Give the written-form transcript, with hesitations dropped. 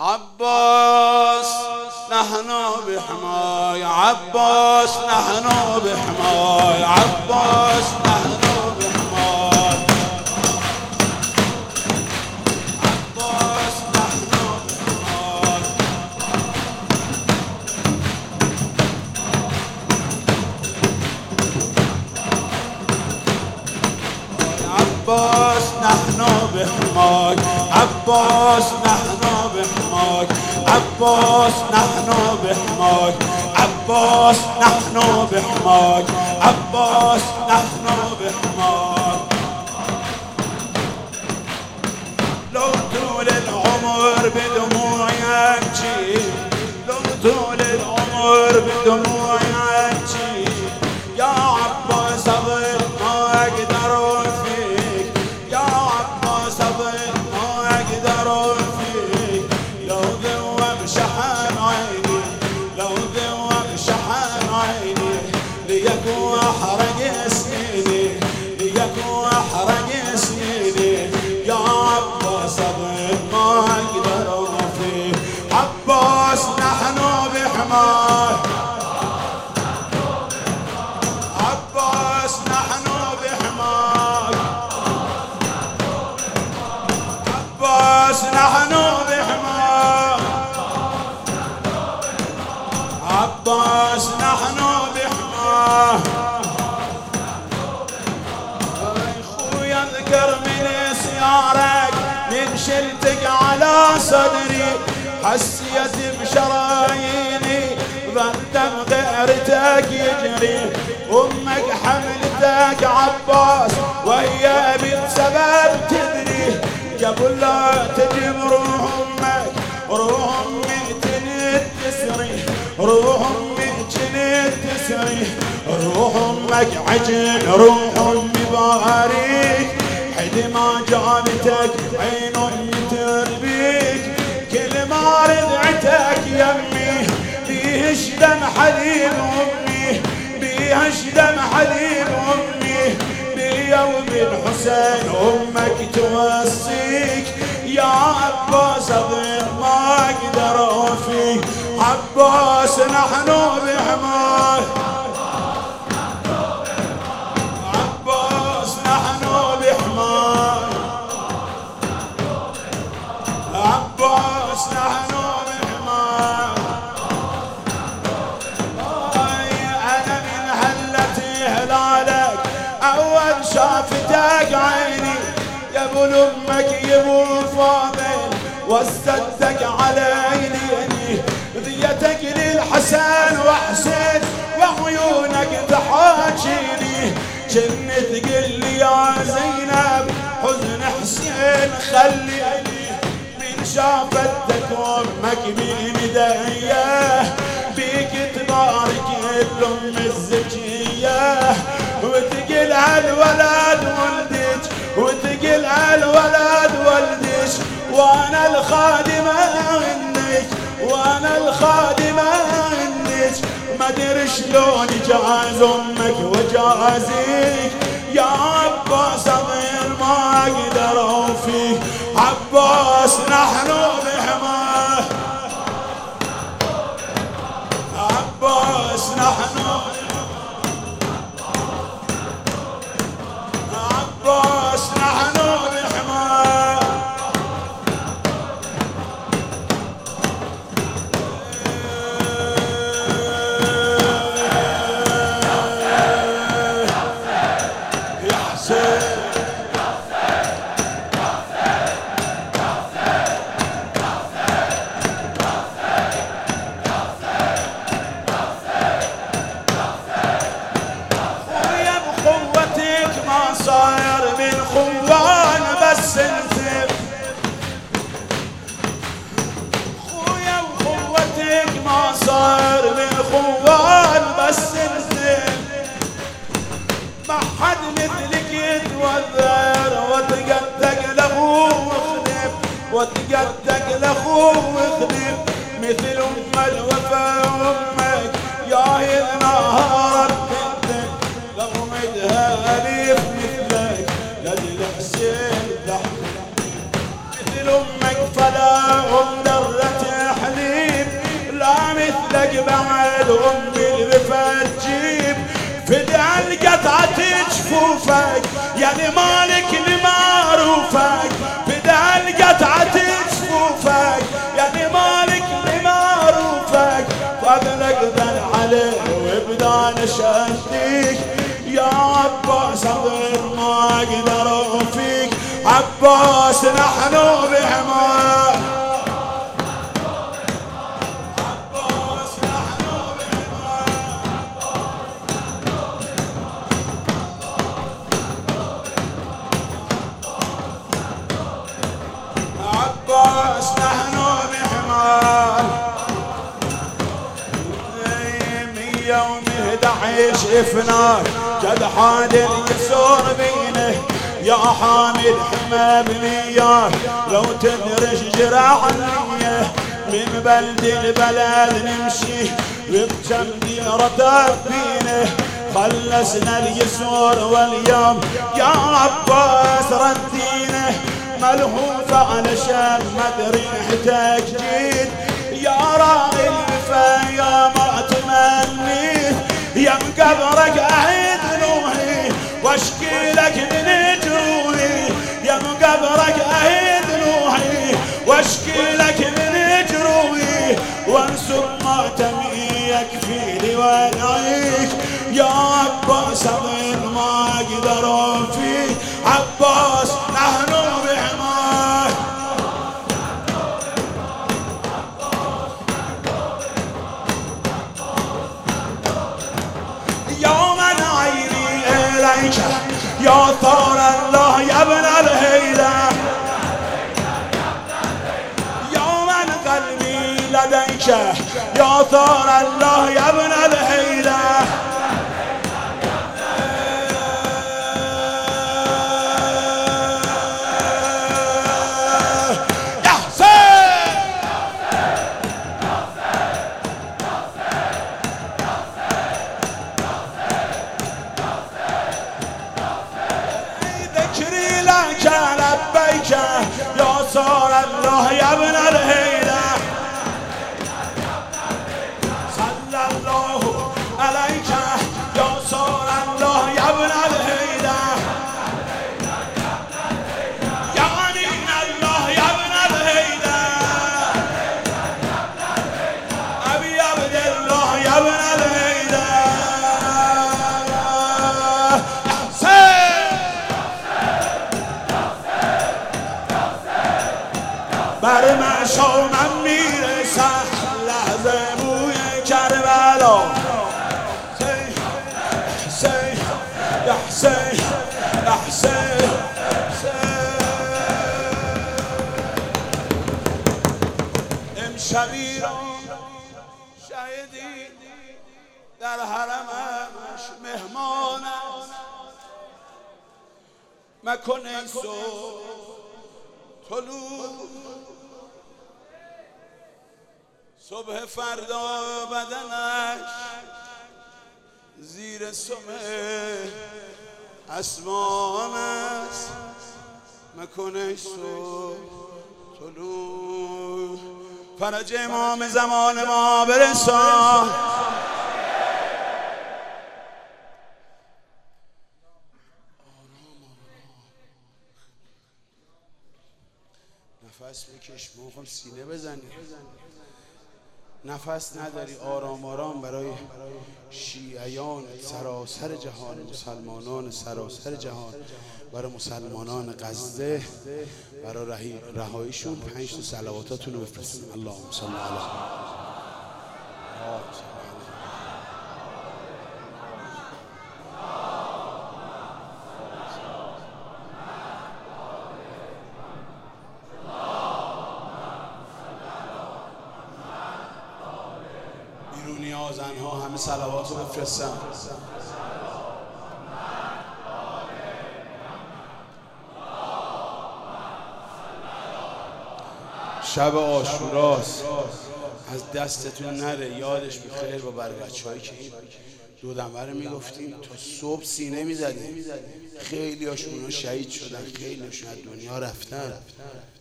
عباس نحن بحماي، عباس نحن بحماي، عباس نحن بحماي، عباس نحن بحماي، عباس نحن بحماي، عباس نحن بحماك، عباس نحن بحماك، عباس نحن بحماك، عباس نحن بحماك. لو طول العمر بدموعي ابكي، لو طول العمر بدموعي ابكي، يا عباس اظل ما اقدر فيك، يا عباس اظل ما اقدر فيك. لو ذوب شحن عيني، لو ذوب شحن عيني، ليك واحرق سنيني، ليك واحرق سنيني. يا عباس اظل ما اقدر فيك، عباس نحن بحماك، عباس نحن بحماك، عباس نحن بحماك، عباس نحن بحماك. خويا اذكر من سيارك من شلتك على صدري، حسيت بشراييني ظل دم غيرتك يجري. امك حملتك عباس وهي بالسبب تدري، قبل لا تجيب روح امك روح امي جنت تسري، روح امي جنت تسري، روح امك عجن روح امي باريك. حد ما جابتك عين امي تربيك، كل ما رضعتك يمي بيهش دم حليب امي، بيهش دم حليب امي. بيا وبالحسين امك توصيك، يا عباس اظن ما اقدر فيك، عباس نحن بحماك، عباس نحن بحماك، عباس نحن بحماك. انا من هلتي هلالك اول شافتك عيني، يا ابو امك يا ابو فاضل وسدتك على عيني. ذيتك للحسن وحسين وعيونك تحاجيني، جنت تقول لي يا زينب حزن حسين خليني. من شافتك امك بمدايه بيك تبارك الام الزكيه، وتقل هالولد ولدك، وتقل هالولد ولدك، وانا الخادمه منك، وانا الخادمه منك. ما ادري شلون جاز امك وجازيك، يا عباس اظل ما اقدر فيك، عباس نحن بحماك، عباس نحن عباس نحن بحماك. يا حسين خويا بقوتك ما صاير من خوان بس انت، خويا بقوتك ما صاير من خوان بس انت. ما حد مثلك يتوذر وتقدق لاخوه وخدم، وتقدق لاخوه وخدم. مثل ام الوفا امك يا هي النهار بنتك، لو مدها اليف مثلك لدي الحسين ضحك. مثل امك فلا ام درت معروفك يعني مالك لمعروفك فضلك ذن عليه وابدا نشديك يا عباس غير ما اقدر فيك عباس نحن بحماك عباس نحن عباس نحن بحماك 111 شفناك جد حال يسور بينه يا حامل حمى بنياك لو تدرج جراحنيه من بلد البلد نمشي بكم ديرة بينه خلصنا اليسور واليوم يا عباس ردينه ملهوف علشان مدري ريحتك جيت يا راعي الوفا يا ما تمنيت يا مقبرك اعيد نوحي واشكي لك من جروحي يا مقبرك اعيد نوحي واشكي لك من جروحي وانسب ماتمي يكفيني وانعيك يا عباس غير ما اقدر فيك عباس نحن بحماك يوما عيني اليك يا ثار الله يا ابن الهيلة يوما قلبي لديك يا ثار الله يا ابن الهيلة لبيك يا صار الله يا ابن الهيلة صلى الله عليك يا صار الله يا ابن الهيلة يا غني الله يا ابن الهيلة أبي عبد الله يا ابن الهيلة برم شو من میرسم لحظه بوی کربلا حسین یا حسین یا حسین امشبی را شهیدی در حرمش مهمان است مکن صبح فردا بدنش زیر سمه اسمان است مکنش طلوع فرج امام زمان ما برسان نفس بکش موقع سینه بزنی نفس نداری آرام آرام برای شیعیان سراسر جهان مسلمانان سراسر جهان برای مسلمانان غزه برای رهاییشون 5 تا صلواتاتون رو بفرستیم اللهم صل علی بیرونیا زنها همه صلوات رو بفرستن شب عاشوراست از دستتون نره یادش بخیر با بچه‌هایی که این دو دمه رو میگفتیم تا صبح سینه میزدیم خیلی هاشون شهید شدن خیلی هاشون از دنیا رفتن